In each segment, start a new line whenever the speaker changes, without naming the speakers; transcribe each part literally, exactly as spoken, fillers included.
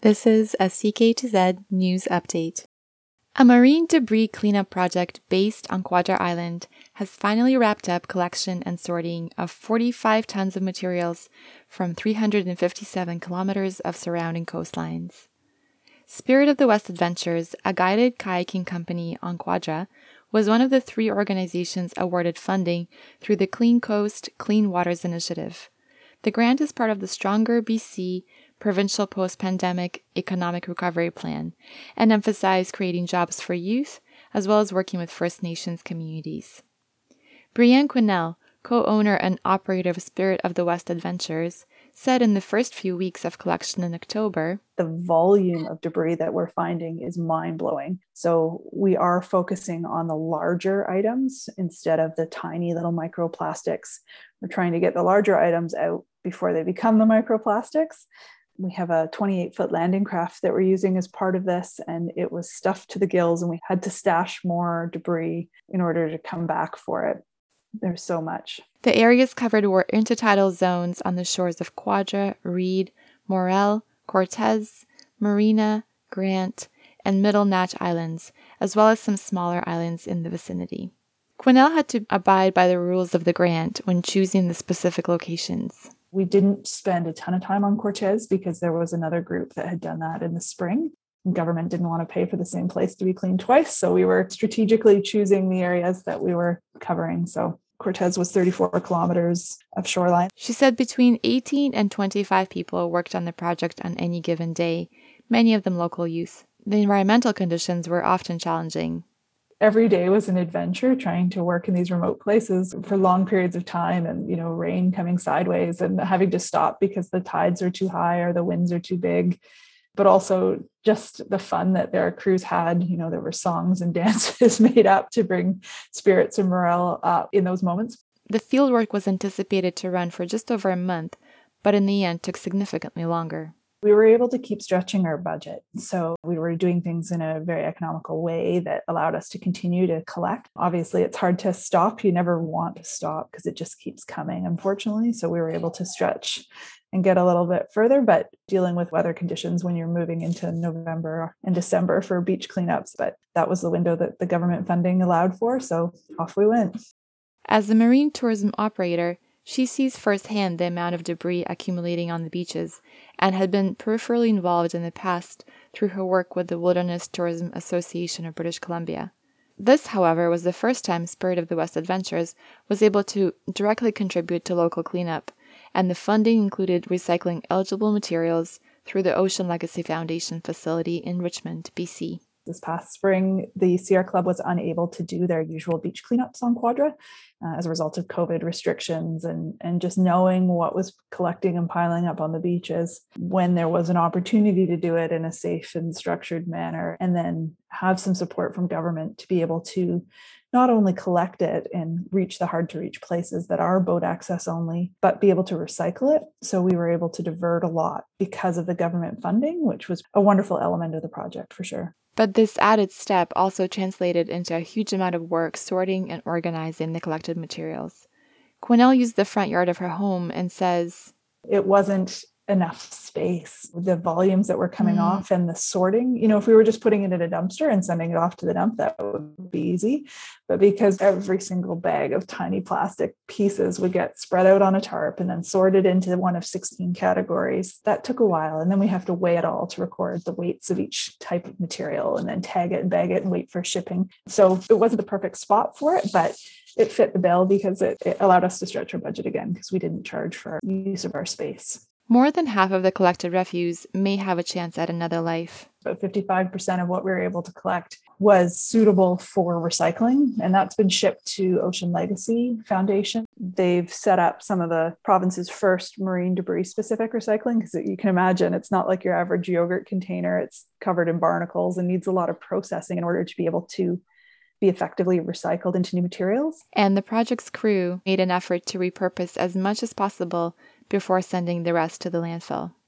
This is a C K two Z news update. A marine debris cleanup project based on Quadra Island has finally wrapped up collection and sorting of forty-five tons of materials from three hundred fifty-seven kilometers of surrounding coastlines. Spirit of the West Adventures, a guided kayaking company on Quadra, was one of the three organizations awarded funding through the Clean Coast, Clean Waters Initiative. The grant is part of the Stronger B C Provincial Post-Pandemic Economic Recovery Plan and emphasized creating jobs for youth as well as working with First Nations communities. Brianne Quinnell, co-owner and operator of Spirit of the West Adventures, said in the first few weeks of collection in October,
the volume of debris that we're finding is mind-blowing. So we are focusing on the larger items instead of the tiny little microplastics. We're trying to get the larger items out before they become the microplastics. We have a twenty-eight foot landing craft that we're using as part of this, and it was stuffed to the gills, and we had to stash more debris in order to come back for it. There's so much.
The areas covered were intertidal zones on the shores of Quadra, Reed, Morel, Cortez, Marina, Grant, and Middle Natch Islands, as well as some smaller islands in the vicinity. Quinnell had to abide by the rules of the grant when choosing the specific locations.
We didn't spend a ton of time on Cortez because there was another group that had done that in the spring. The government didn't want to pay for the same place to be cleaned twice, so we were strategically choosing the areas that we were covering. So Cortez was thirty-four kilometers of shoreline.
She said between eighteen and twenty-five people worked on the project on any given day, many of them local youth. The environmental conditions were often challenging.
Every day was an adventure trying to work in these remote places for long periods of time, and, you know, rain coming sideways and having to stop because the tides are too high or the winds are too big. But also just the fun that their crews had. You know, there were songs and dances made up to bring spirits and morale up in those moments.
The fieldwork was anticipated to run for just over a month, but in the end took significantly longer.
We were able to keep stretching our budget. So we were doing things in a very economical way that allowed us to continue to collect. Obviously, it's hard to stop. You never want to stop because it just keeps coming, unfortunately. So we were able to stretch and get a little bit further, but dealing with weather conditions when you're moving into November and December for beach cleanups. But that was the window that the government funding allowed for. So off we went.
As a marine tourism operator, she sees firsthand the amount of debris accumulating on the beaches and had been peripherally involved in the past through her work with the Wilderness Tourism Association of British Columbia. This, however, was the first time Spirit of the West Adventures was able to directly contribute to local cleanup, and the funding included recycling eligible materials through the Ocean Legacy Foundation facility in Richmond, B C.
This past spring, the Sierra Club was unable to do their usual beach cleanups on Quadra uh, as a result of COVID restrictions, and, and just knowing what was collecting and piling up on the beaches when there was an opportunity to do it in a safe and structured manner, and then have some support from government to be able to not only collect it and reach the hard to reach places that are boat access only, but be able to recycle it. So we were able to divert a lot because of the government funding, which was a wonderful element of the project for sure.
But this added step also translated into a huge amount of work sorting and organizing the collected materials. Quinnell used the front yard of her home and says,
it wasn't enough space. The volumes that were coming
mm.
off and the sorting, you know, if we were just putting it in a dumpster and sending it off to the dump, that would be easy. But because every single bag of tiny plastic pieces would get spread out on a tarp and then sorted into one of sixteen categories, that took a while. And then we have to weigh it all to record the weights of each type of material and then tag it and bag it and wait for shipping. So it wasn't the perfect spot for it, but it fit the bill because it, it allowed us to stretch our budget again because we didn't charge for use of our space.
More than half of the collected refuse may have a chance at another life.
About fifty-five percent of what we were able to collect was suitable for recycling, and that's been shipped to Ocean Legacy Foundation. They've set up some of the province's first marine debris specific recycling, because you can imagine it's not like your average yogurt container. It's covered in barnacles and needs a lot of processing in order to be able to be effectively recycled into new materials.
And the project's crew made an effort to repurpose as much as possible before sending the rest to the landfill.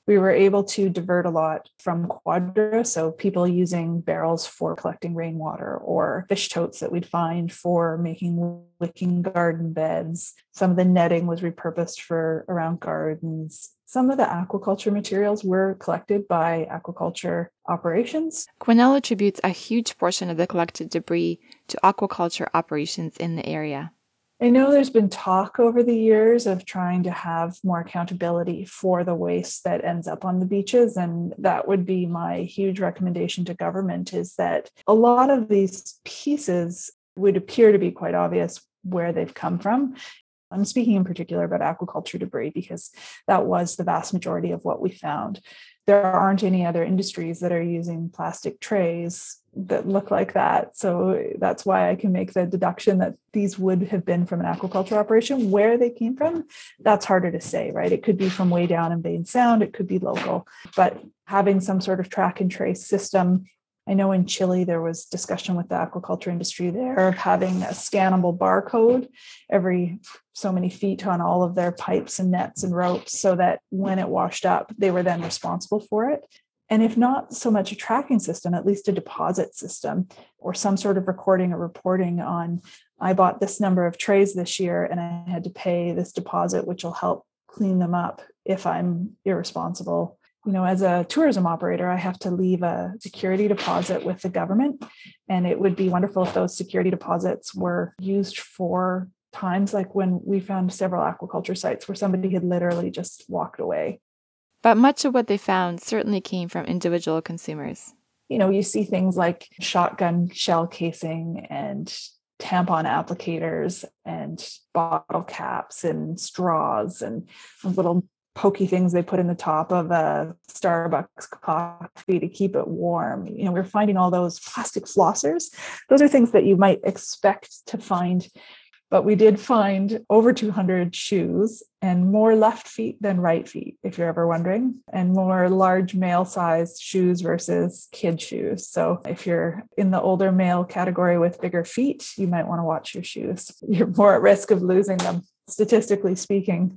We were able to divert a lot from Quadra, so people using barrels for collecting rainwater or fish totes that we'd find for making wicking garden beds. Some of the netting was repurposed for around gardens. Some of the aquaculture materials were collected by aquaculture operations.
Quesnel attributes a huge portion of the collected debris to aquaculture operations in the area.
I know there's been talk over the years of trying to have more accountability for the waste that ends up on the beaches. And that would be my huge recommendation to government, is that a lot of these pieces would appear to be quite obvious where they've come from. I'm speaking in particular about aquaculture debris because that was the vast majority of what we found. There aren't any other industries that are using plastic trays that look like that. So that's why I can make the deduction that these would have been from an aquaculture operation. Where they came from, that's harder to say, right? It could be from way down in Bain Sound, it could be local, but having some sort of track and trace system. I know in Chile, there was discussion with the aquaculture industry there of having a scannable barcode every so many feet on all of their pipes and nets and ropes, so that when it washed up, they were then responsible for it. And if not so much a tracking system, at least a deposit system or some sort of recording or reporting on, I bought this number of trays this year and I had to pay this deposit, which will help clean them up if I'm irresponsible. You know, as a tourism operator, I have to leave a security deposit with the government. And it would be wonderful if those security deposits were used for times like when we found several aquaculture sites where somebody had literally just walked away.
But much of what they found certainly came from individual consumers.
You know, you see things like shotgun shell casing and tampon applicators and bottle caps and straws and little pokey things they put in the top of a Starbucks coffee to keep it warm. You know, we're finding all those plastic flossers. Those are things that you might expect to find. But we did find over two hundred shoes, and more left feet than right feet, if you're ever wondering, and more large male sized shoes versus kid shoes. So if you're in the older male category with bigger feet, you might want to watch your shoes. You're more at risk of losing them, statistically speaking.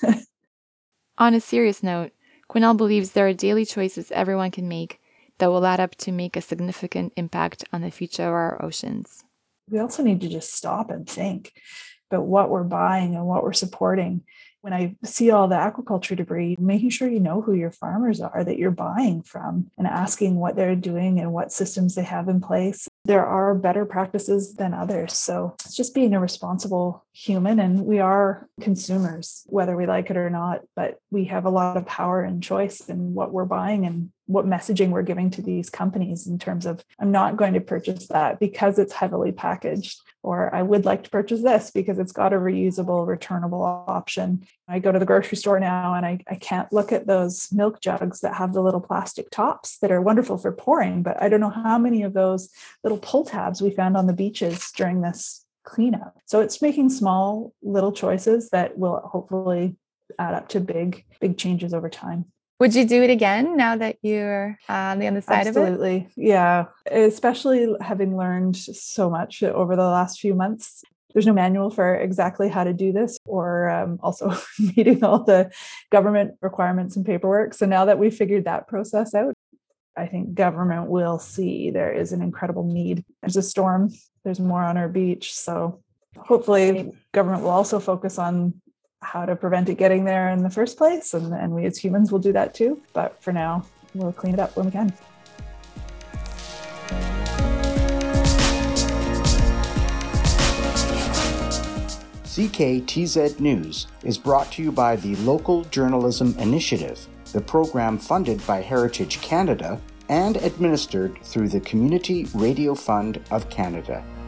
On a serious note, Quesnel believes there are daily choices everyone can make that will add up to make a significant impact on the future of our oceans.
We also need to just stop and think about what we're buying and what we're supporting. When I see all the aquaculture debris, making sure you know who your farmers are that you're buying from and asking what they're doing and what systems they have in place. There are better practices than others. So it's just being a responsible human, and we are consumers, whether we like it or not, but we have a lot of power and choice in what we're buying and what messaging we're giving to these companies in terms of, I'm not going to purchase that because it's heavily packaged, or I would like to purchase this because it's got a reusable, returnable option. I go to the grocery store now and I, I can't look at those milk jugs that have the little plastic tops that are wonderful for pouring, but I don't know how many of those little pull tabs we found on the beaches during this cleanup. So it's making small little choices that will hopefully add up to big, big changes over time.
Would you do it again now that you're on the other side
Absolutely.
of it?
Absolutely. Yeah. Especially having learned so much over the last few months. There's no manual for exactly how to do this, or um, also meeting all the government requirements and paperwork. So now that we've figured that process out, I think government will see there is an incredible need. There's a storm. There's more on our beach. So hopefully government will also focus on how to prevent it getting there in the first place. And, and we as humans will do that too. But for now, we'll clean it up when we can.
C K T Z News is brought to you by the Local Journalism Initiative, the program funded by Heritage Canada and administered through the Community Radio Fund of Canada.